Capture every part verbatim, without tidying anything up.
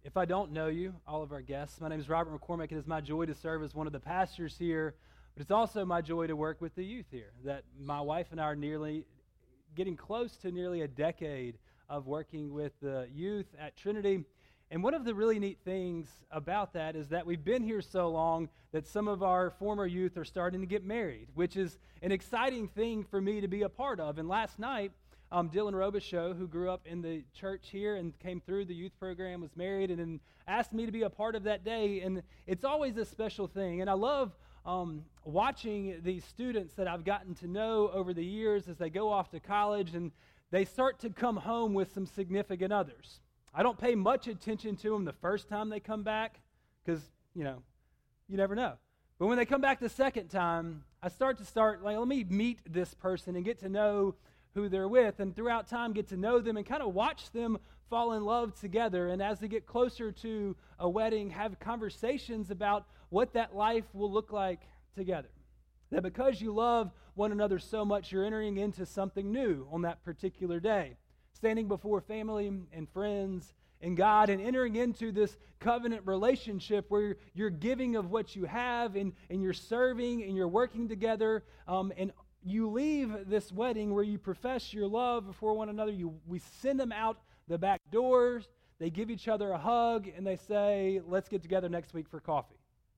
If I don't know you, all of our guests, my name is Robert McCormick. It is my joy to serve as one of the pastors here, but it's also my joy to work with the youth here. That my wife and I are nearly getting close to nearly a decade of working with the youth at Trinity. And one of the really neat things about that is that we've been here so long that some of our former youth are starting to get married, which is an exciting thing for me to be a part of. And last night, um, Dylan Robichaux, who grew up in the church here and came through the youth program, was married and then asked me to be a part of that day. And it's always a special thing. And I love um, watching these students that I've gotten to know over the years as they go off to college and they start to come home with some significant others. I don't pay much attention to them the first time they come back because, you know, you never know. But when they come back the second time, I start to start, like, let me meet this person and get to know who they're with, and throughout time get to know them and kind of watch them fall in love together. And as they get closer to a wedding, have conversations about what that life will look like together. That because you love one another so much, you're entering into something new on that particular day. Standing before family and friends and God and entering into this covenant relationship where you're giving of what you have and, and you're serving and you're working together. Um, and you leave this wedding where you profess your love for one another. You, we send them out the back doors. They give each other a hug and they say, let's get together next week for coffee.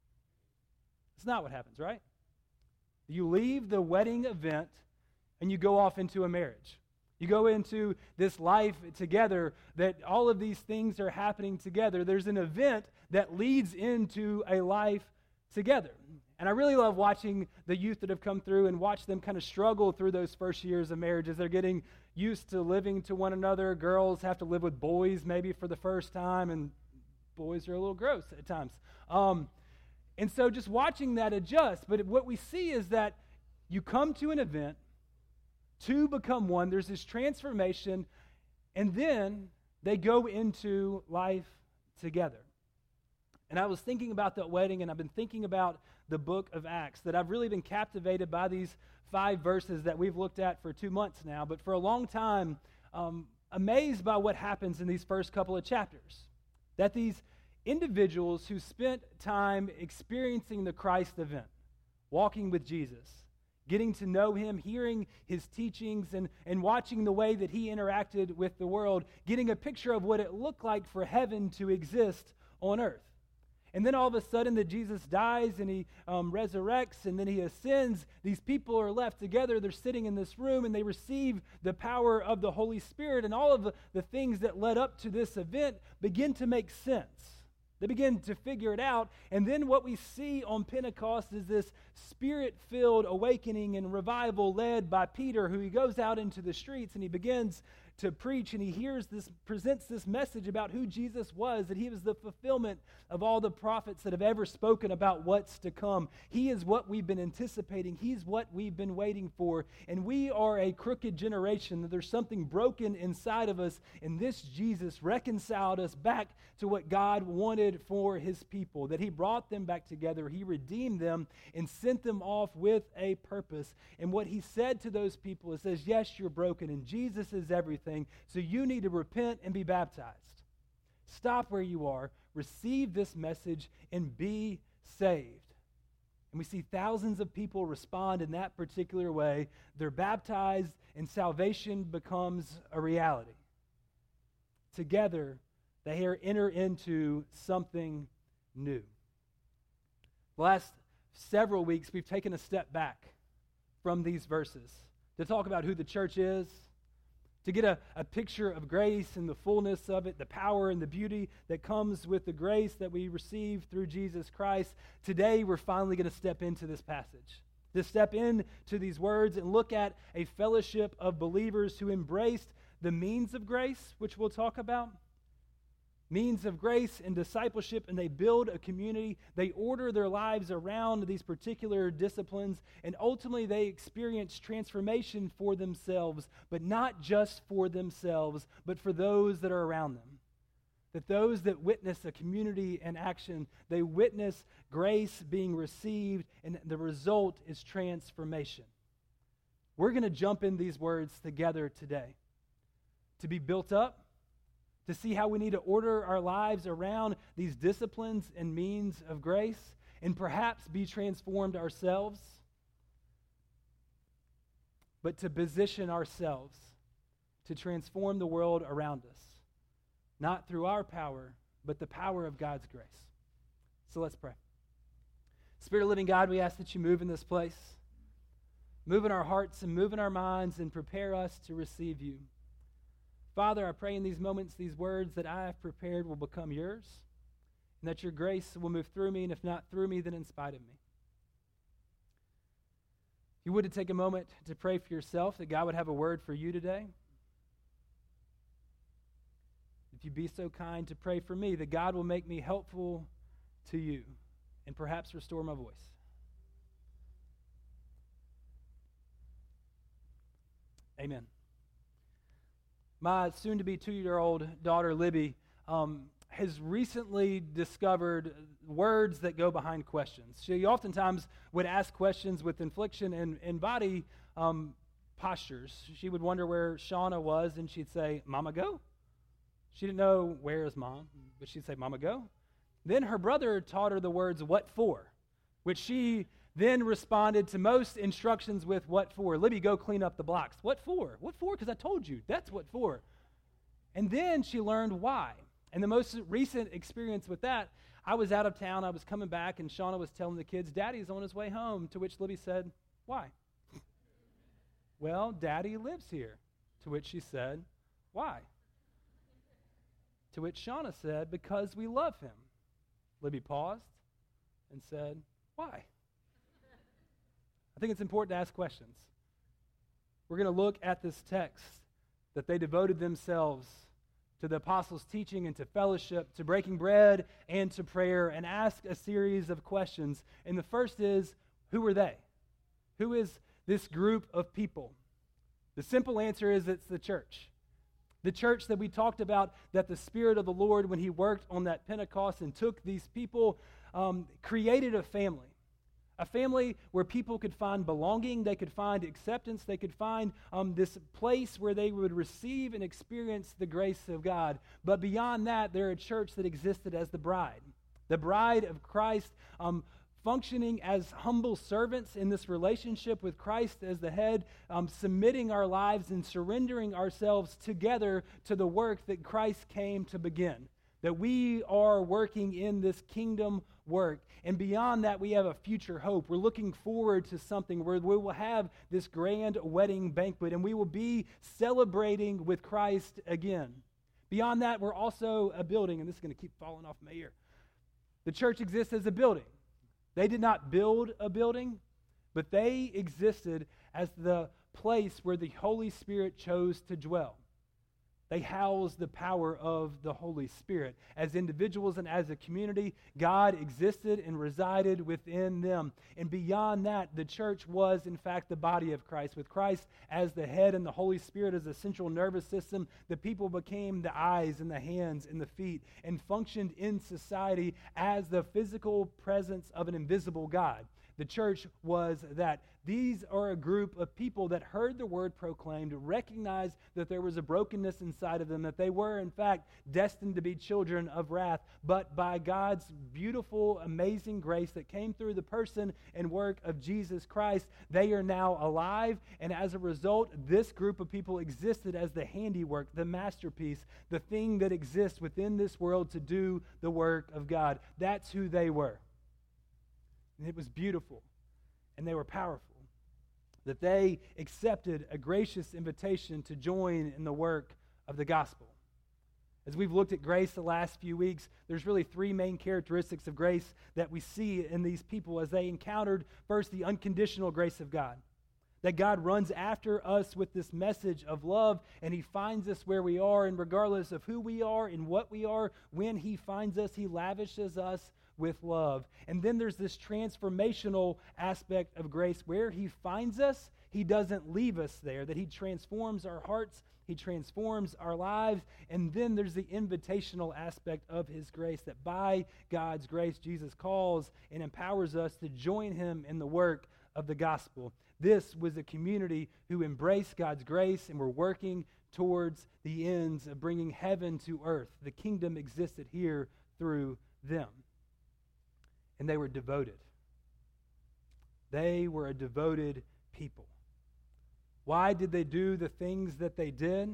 It's not what happens, right? You leave the wedding event and you go off into a marriage. You go into this life together, that all of these things are happening together. There's an event that leads into a life together. And I really love watching the youth that have come through and watch them kind of struggle through those first years of marriage as they're getting used to living to one another. Girls have to live with boys maybe for the first time, and boys are a little gross at times. Um, and so just watching that adjust. But what we see is that you come to an event, two become one. There's this transformation, and then they go into life together. And I was thinking about that wedding, and I've been thinking about the book of Acts, that I've really been captivated by these five verses that we've looked at for two months now, but for a long time, um, amazed by what happens in these first couple of chapters. That these individuals who spent time experiencing the Christ event, walking with Jesus, getting to know him, hearing his teachings, and, and watching the way that he interacted with the world, getting a picture of what it looked like for heaven to exist on earth. And then all of a sudden that Jesus dies and he um, resurrects and then he ascends, these people are left together, they're sitting in this room and they receive the power of the Holy Spirit, and all of the, the things that led up to this event begin to make sense. They begin to figure it out, and then what we see on Pentecost is this Spirit-filled awakening and revival led by Peter, who he goes out into the streets and he begins to preach, and he hears this, presents this message about who Jesus was, that he was the fulfillment of all the prophets that have ever spoken about what's to come. He is what we've been anticipating. He's what we've been waiting for, and we are a crooked generation, that there's something broken inside of us, and this Jesus reconciled us back to what God wanted for his people, that he brought them back together, he redeemed them, and sent them off with a purpose. And what he said to those people is, says, yes, you're broken, and Jesus is everything, so you need to repent and be baptized. Stop where you are, receive this message, and be saved. And we see thousands of people respond in that particular way. They're baptized, and salvation becomes a reality. Together, they enter into something new. The last several weeks, we've taken a step back from these verses to talk about who the church is, to get a, a picture of grace and the fullness of it, the power and the beauty that comes with the grace that we receive through Jesus Christ. Today, we're finally going to step into this passage, to step into these words and look at a fellowship of believers who embraced the means of grace, which we'll talk about, means of grace and discipleship, and they build a community. They order their lives around these particular disciplines, and ultimately they experience transformation for themselves, but not just for themselves, but for those that are around them. That those that witness a community in action, they witness grace being received, and the result is transformation. We're going to jump in these words together today. To be built up, to see how we need to order our lives around these disciplines and means of grace, and perhaps be transformed ourselves, but to position ourselves to transform the world around us, not through our power, but the power of God's grace. So let's pray. Spirit of living God, we ask that you move in this place, move in our hearts and move in our minds, and prepare us to receive you. Father, I pray in these moments, these words that I have prepared will become yours, and that your grace will move through me, and if not through me, then in spite of me. If you would to take a moment to pray for yourself, that God would have a word for you today. If you be so kind to pray for me, that God will make me helpful to you and perhaps restore my voice. Amen. My soon-to-be two-year-old daughter, Libby, um, has recently discovered words that go behind questions. She oftentimes would ask questions with inflection and, and body um, postures. She would wonder where Shauna was, and she'd say, "Mama, go." She didn't know, where is Mom? But she'd say, "Mama, go." Then her brother taught her the words, "What for?" which she then responded to most instructions with, "What for?" "Libby, go clean up the blocks." "What for?" "What for? Because I told you. That's what for." And then she learned why. And the most recent experience with that, I was out of town, I was coming back, and Shauna was telling the kids, "Daddy's on his way home," to which Libby said, "Why?" "Well, Daddy lives here." To which she said, "Why?" To which Shauna said, "Because we love him." Libby paused and said, "Why?" I think it's important to ask questions. We're going to look at this text that they devoted themselves to the apostles' teaching and to fellowship, to breaking bread and to prayer, and ask a series of questions. And the first is, who are they? Who is this group of people? The simple answer is it's the church. The church that we talked about, that the Spirit of the Lord, when he worked on that Pentecost and took these people, um, created a family. A family where people could find belonging, they could find acceptance, they could find um, this place where they would receive and experience the grace of God. But beyond that, they're a church that existed as the bride. The bride of Christ, um, functioning as humble servants in this relationship with Christ as the head, um, submitting our lives and surrendering ourselves together to the work that Christ came to begin. That we are working in this kingdom work. And beyond that, we have a future hope. We're looking forward to something where we will have this grand wedding banquet and we will be celebrating with Christ again. Beyond that, we're also a building, and this is going to keep falling off my ear. The church exists as a building. They did not build a building, but they existed as the place where the Holy Spirit chose to dwell. They house the power of the Holy Spirit. As individuals and as a community, God existed and resided within them. And beyond that, the church was, in fact, the body of Christ. With Christ as the head and the Holy Spirit as the central nervous system, the people became the eyes and the hands and the feet and functioned in society as the physical presence of an invisible God. The church was that. These are a group of people that heard the word proclaimed, recognized that there was a brokenness inside of them, that they were, in fact, destined to be children of wrath. But by God's beautiful, amazing grace that came through the person and work of Jesus Christ, they are now alive. And as a result, this group of people existed as the handiwork, the masterpiece, the thing that exists within this world to do the work of God. That's who they were. And it was beautiful. And they were powerful. That they accepted a gracious invitation to join in the work of the gospel. As we've looked at grace the last few weeks, there's really three main characteristics of grace that we see in these people as they encountered, first, the unconditional grace of God. That God runs after us with this message of love, and he finds us where we are, and regardless of who we are and what we are, when he finds us, he lavishes us with love. And then there's this transformational aspect of grace. Where he finds us, he doesn't leave us there, that he transforms our hearts, he transforms our lives. And then there's the invitational aspect of his grace, that by God's grace, Jesus calls and empowers us to join him in the work of the gospel. This was a community who embraced God's grace and were working towards the ends of bringing heaven to earth. The kingdom existed here through them. And they were devoted. They were a devoted people. Why did they do the things that they did?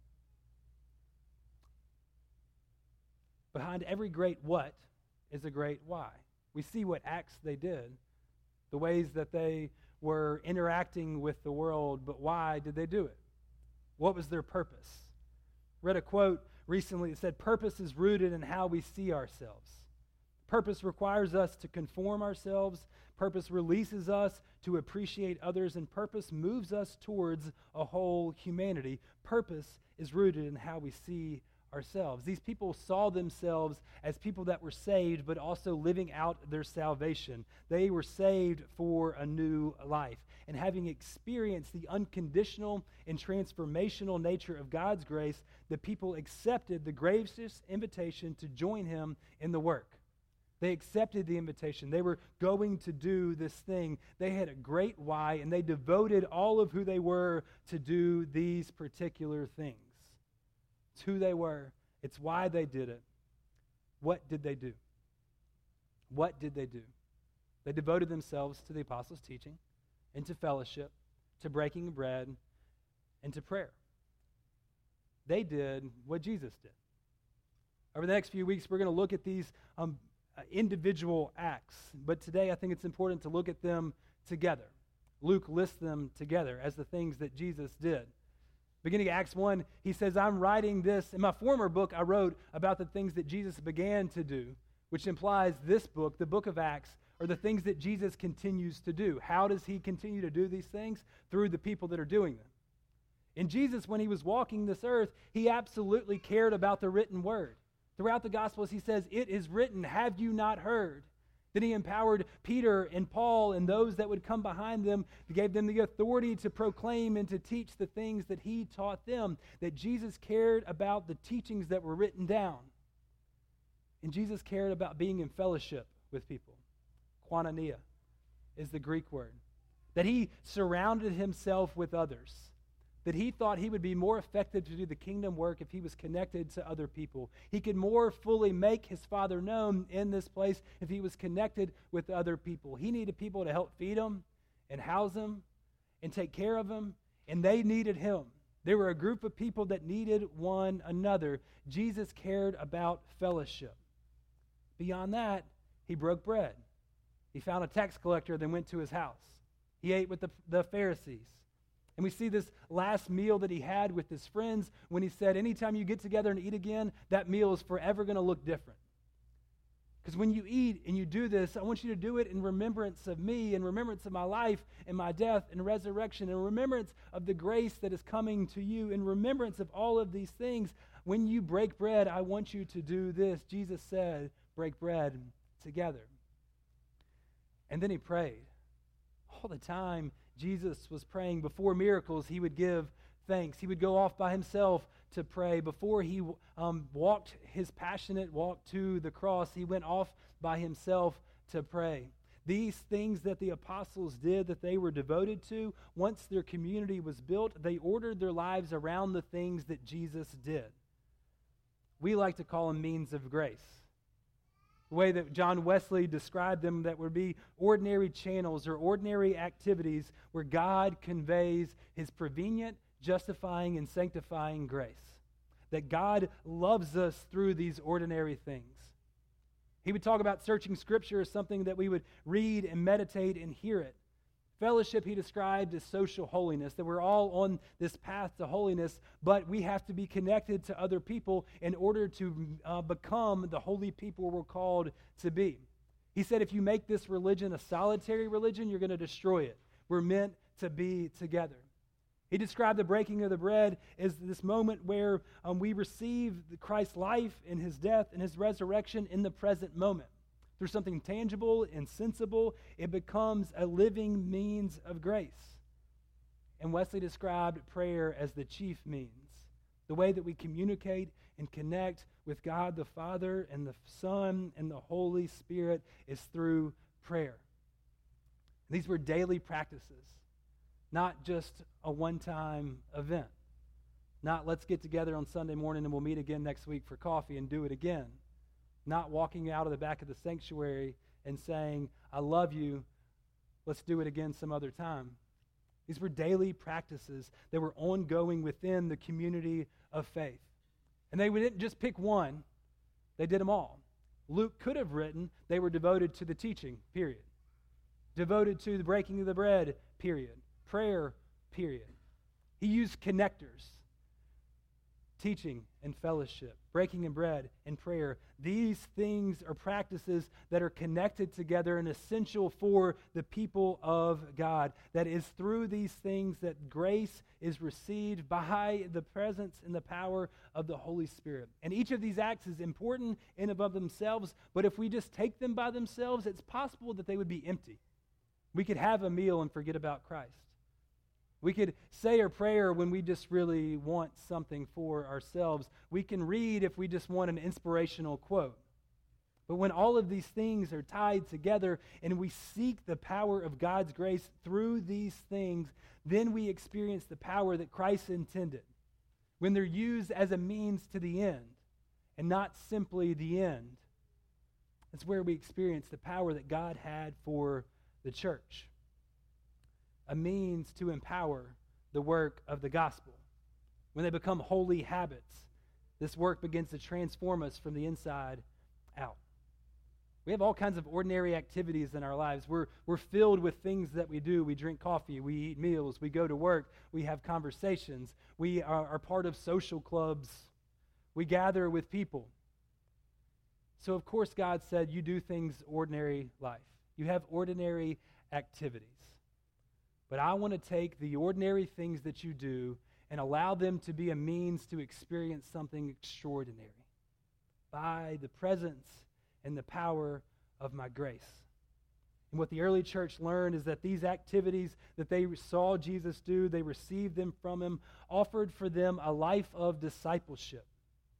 Behind every great what is a great why. We see what acts they did, the ways that they were interacting with the world, but why did they do it? What was their purpose? I read a quote recently that said, "Purpose is rooted in how we see ourselves. Purpose requires us to conform ourselves. Purpose releases us to appreciate others, and purpose moves us towards a whole humanity. Purpose is rooted in how we see ourselves." These people saw themselves as people that were saved, but also living out their salvation. They were saved for a new life. And having experienced the unconditional and transformational nature of God's grace, the people accepted the gracious invitation to join him in the work. They accepted the invitation. They were going to do this thing. They had a great why, and they devoted all of who they were to do these particular things. It's who they were. It's why they did it. What did they do? What did they do? They devoted themselves to the apostles' teaching and to fellowship, to breaking bread, and to prayer. They did what Jesus did. Over the next few weeks, we're going to look at these um, uh, individual acts, but today I think it's important to look at them together. Luke lists them together as the things that Jesus did. Beginning of Acts one, he says, "I'm writing this. In my former book, I wrote about the things that Jesus began to do," which implies this book, the book of Acts, are the things that Jesus continues to do. How does he continue to do these things? Through the people that are doing them. And Jesus, when he was walking this earth, he absolutely cared about the written word. Throughout the Gospels, he says, "It is written, have you not heard?" Then he empowered Peter and Paul and those that would come behind them, gave them the authority to proclaim and to teach the things that he taught them, that Jesus cared about the teachings that were written down. And Jesus cared about being in fellowship with people. Koinonia is the Greek word. That he surrounded himself with others. That he thought he would be more effective to do the kingdom work if he was connected to other people. He could more fully make his Father known in this place if he was connected with other people. He needed people to help feed him and house him and take care of him, and they needed him. There were a group of people that needed one another. Jesus cared about fellowship. Beyond that, he broke bread. He found a tax collector, then went to his house. He ate with the, the Pharisees. And we see this last meal that he had with his friends when he said, anytime you get together and eat again, that meal is forever going to look different. Because when you eat and you do this, I want you to do it in remembrance of me, in remembrance of my life and my death and resurrection, in remembrance of the grace that is coming to you, in remembrance of all of these things. When you break bread, I want you to do this. Jesus said, break bread together. And then he prayed. All the time, Jesus was praying. Before miracles, he would give thanks. He would go off by himself to pray. Before he um, walked his passionate walk to the cross, he went off by himself to pray. These things that the apostles did, that they were devoted to, once their community was built, they ordered their lives around the things that Jesus did. We like to call them means of grace. The way that John Wesley described them, that would be ordinary channels or ordinary activities where God conveys his prevenient, justifying, and sanctifying grace. That God loves us through these ordinary things. He would talk about searching Scripture as something that we would read and meditate and hear it. Fellowship he described as social holiness, that we're all on this path to holiness, but we have to be connected to other people in order to uh, become the holy people we're called to be. He said if you make this religion a solitary religion, you're going to destroy it. We're meant to be together. He described the breaking of the bread as this moment where um, we receive Christ's life and his death and his resurrection in the present moment. Through something tangible and sensible, it becomes a living means of grace. And Wesley described prayer as the chief means, the way that we communicate and connect with God the Father and the Son and the Holy Spirit is through prayer. These were daily practices, not just a one-time event. Not let's get together on Sunday morning and we'll meet again next week for coffee and do it again. Not walking out of the back of the sanctuary and saying, I love you, let's do it again some other time. These were daily practices that were ongoing within the community of faith. And they didn't just pick one, they did them all. Luke could have written they were devoted to the teaching, period. Devoted to the breaking of the bread, period. Prayer, period. He used connectors. Teaching and fellowship, breaking of bread and prayer. These things are practices that are connected together and essential for the people of God. That is through these things that grace is received by the presence and the power of the Holy Spirit. And each of these acts is important in and of themselves, but if we just take them by themselves, it's possible that they would be empty. We could have a meal and forget about Christ. We could say a prayer when we just really want something for ourselves. We can read if we just want an inspirational quote. But when all of these things are tied together and we seek the power of God's grace through these things, then we experience the power that Christ intended. When they're used as a means to the end and not simply the end, that's where we experience the power that God had for the church. A means to empower the work of the gospel. When they become holy habits, this work begins to transform us from the inside out. We have all kinds of ordinary activities in our lives. We're, we're filled with things that we do. We drink coffee, we eat meals, we go to work, we have conversations, we are, are part of social clubs, we gather with people. So of course God said, you do things ordinary life. You have ordinary activities. But I want to take the ordinary things that you do and allow them to be a means to experience something extraordinary by the presence and the power of my grace. And what the early church learned is that these activities that they saw Jesus do, they received them from him, offered for them a life of discipleship.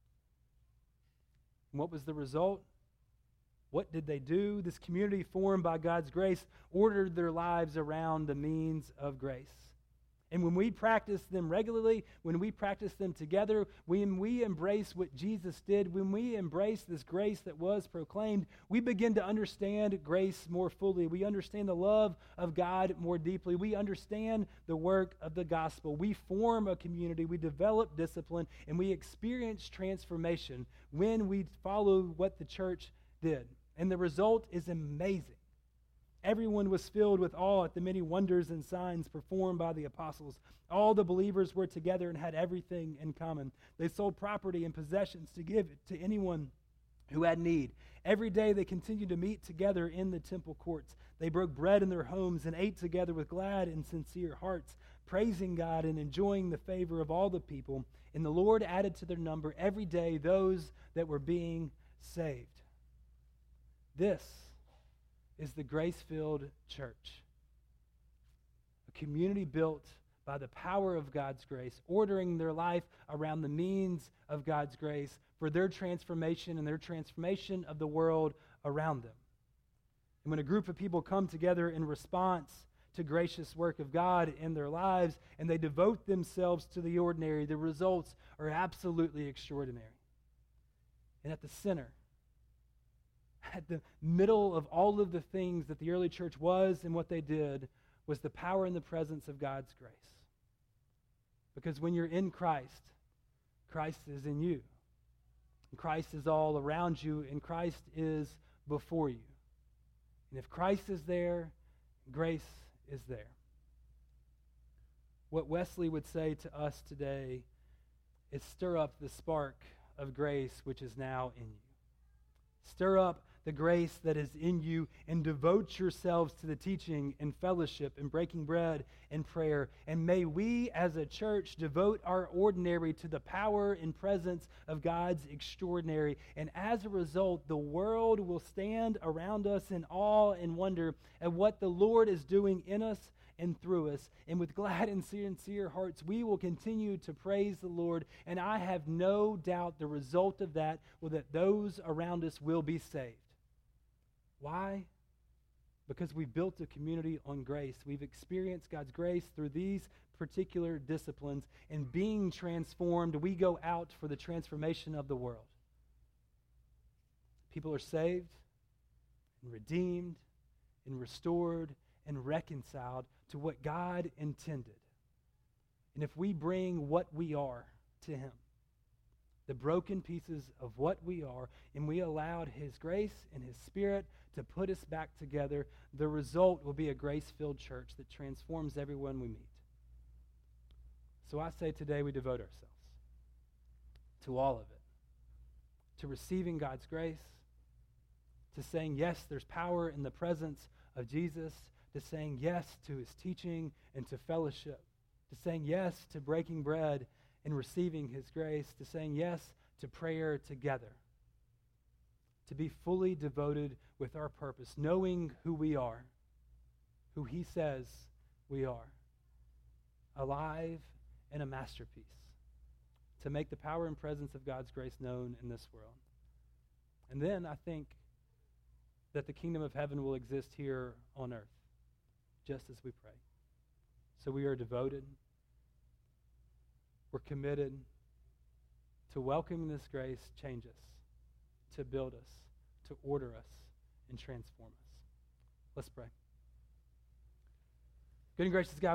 And what was the result? What did they do? This community formed by God's grace ordered their lives around the means of grace. And when we practice them regularly, when we practice them together, when we embrace what Jesus did, when we embrace this grace that was proclaimed, we begin to understand grace more fully. We understand the love of God more deeply. We understand the work of the gospel. We form a community, we develop discipline, and we experience transformation when we follow what the church did. And the result is amazing. Everyone was filled with awe at the many wonders and signs performed by the apostles. All the believers were together and had everything in common. They sold property and possessions to give to anyone who had need. Every day they continued to meet together in the temple courts. They broke bread in their homes and ate together with glad and sincere hearts, praising God and enjoying the favor of all the people. And the Lord added to their number every day those that were being saved. This is the grace-filled church. A community built by the power of God's grace, ordering their life around the means of God's grace for their transformation and their transformation of the world around them. And when a group of people come together in response to gracious work of God in their lives and they devote themselves to the ordinary, the results are absolutely extraordinary. And at the center, at the middle of all of the things that the early church was and what they did was the power and the presence of God's grace. Because when you're in Christ, Christ is in you. And Christ is all around you, and Christ is before you. And if Christ is there, grace is there. What Wesley would say to us today is stir up the spark of grace which is now in you. Stir up the grace that is in you and devote yourselves to the teaching and fellowship and breaking bread and prayer. And may we as a church devote our ordinary to the power and presence of God's extraordinary. And as a result, the world will stand around us in awe and wonder at what the Lord is doing in us and through us. And with glad and sincere hearts, we will continue to praise the Lord. And I have no doubt the result of that will that those around us will be saved. Why? because we've built a community on grace. We've experienced God's grace through these particular disciplines, and being transformed, we go out for the transformation of the world. People are saved and redeemed and restored and reconciled to what God intended. And if we bring what we are to him, the broken pieces of what we are, and we allowed his grace and his Spirit to put us back together, the result will be a grace-filled church that transforms everyone we meet. So I say today we devote ourselves to all of it, to receiving God's grace, to saying yes, there's power in the presence of Jesus, to saying yes to his teaching and to fellowship, to saying yes to breaking bread and receiving his grace, to saying yes to prayer together, to be fully devoted with our purpose, knowing who we are, who he says we are, alive and a masterpiece, to make the power and presence of God's grace known in this world. And then I think that the kingdom of heaven will exist here on earth, just as we pray. So we are devoted. We're committed to welcoming this grace, change us, to build us, to order us, and transform us. Let's pray. Good and gracious God,